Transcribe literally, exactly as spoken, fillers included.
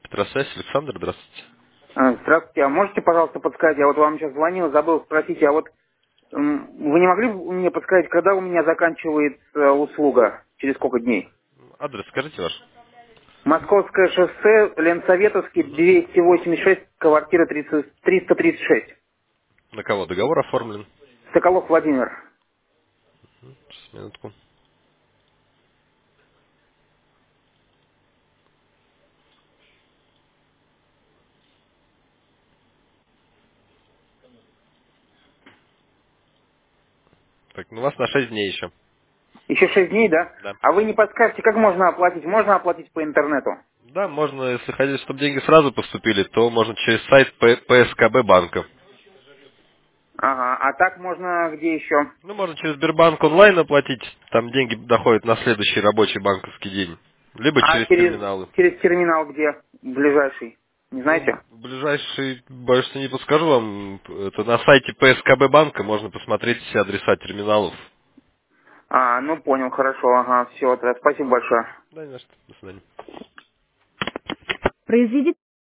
Электросвязь, Александр, здравствуйте. А, Здравствуйте, а можете, пожалуйста, подсказать, я вот вам сейчас звонил, забыл спросить, а вот м, вы не могли бы мне подсказать, когда у меня заканчивается услуга, через сколько дней? Адрес скажите ваш. Московское шоссе, Ленсоветовский, Мгм. двести восемьдесят шесть, квартира тридцать, триста тридцать шесть. На кого договор оформлен? Соколов Владимир. Сейчас, минутку. Так, ну у вас на шесть дней еще. Еще шесть дней, да? Да. А вы не подскажете, как можно оплатить? Можно оплатить по интернету? Да, можно, если хотите, чтобы деньги сразу поступили, то можно через сайт П- ПСКБ банка. Ага, а так можно где еще? Ну, можно через Сбербанк онлайн оплатить, там деньги доходят на следующий рабочий банковский день. Либо А через через, терминалы. через терминал где? Ближайший? Не Ну, знаете? ближайший, боюсь, что не подскажу вам. Это на сайте ПСКБ банка можно посмотреть все адреса терминалов. А, ну понял, хорошо, ага, все, спасибо большое. Да, не за что. До свидания. Произведите